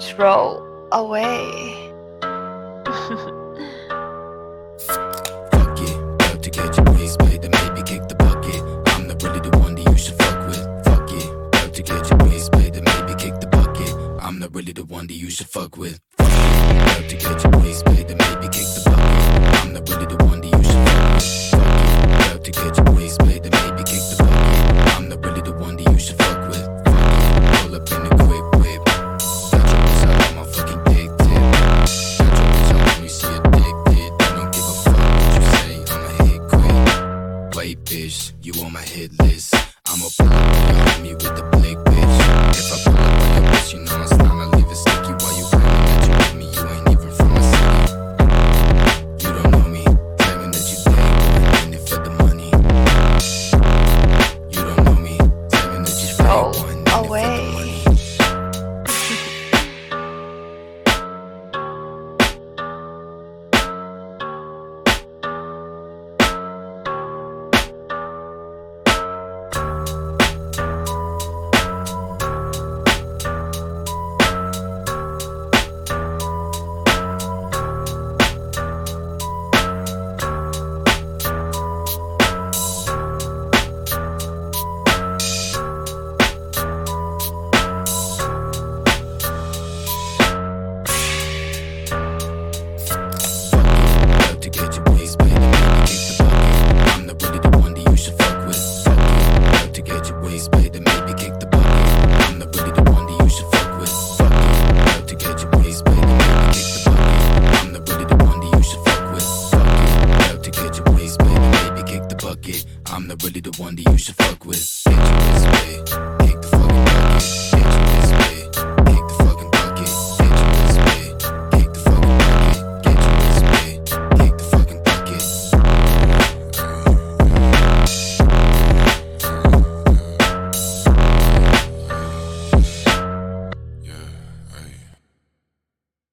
throw away. Fuck it, love to catch a breeze, baby, maybe kick the bucket. I'm not really the one that you should fuck with. Fuck it, love to catch a breeze, baby, maybe kick the bucket. I'm not really the one that you should fuck with. Fuck it, love to catch a breeze, baby, maybe kick the bucket. I'm not really the one that you should fuck with. Fuck it, love to catch a breeze, baby, maybe kick the bucket. I'm not really the one that you should fuck with. Fuck it, pull up in the quick whip. Got your bitch out on my fucking dick tip. Got your bitch out when you see a dick did. I don't give a fuck what you say, I'ma hit quick. Wait, bitch, you on my hit list. I'ma pull up on your homie with the blick, bitch. If I pull up on your bitch, you know it's time to leave it sticky. While you claiming that you with me, you ain't even from my city. You don't know me, claiming that you dead, going in it for the money. You don't know me, claiming that you fake, Throw going in it for the away. money. Love to catch a breeze, baby, maybe kick the bucket. I'm not really the one that you should fuck with. Fuck it, love to catch a breeze, baby,